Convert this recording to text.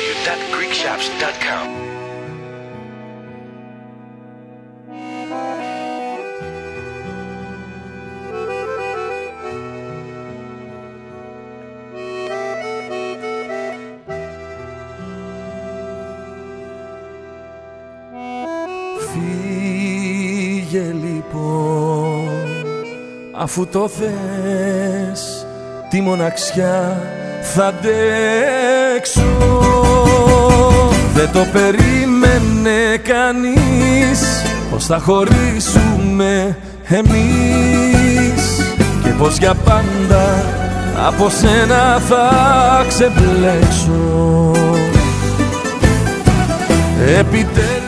www.greekshops.com. Φύγε λοιπόν, αφού το θες, τη μοναξιά θα αντέξω. Δεν το περίμενε κανείς πως θα χωρίσουμε εμείς και πως για πάντα από σένα θα ξεμπλέξω. Επιτέλους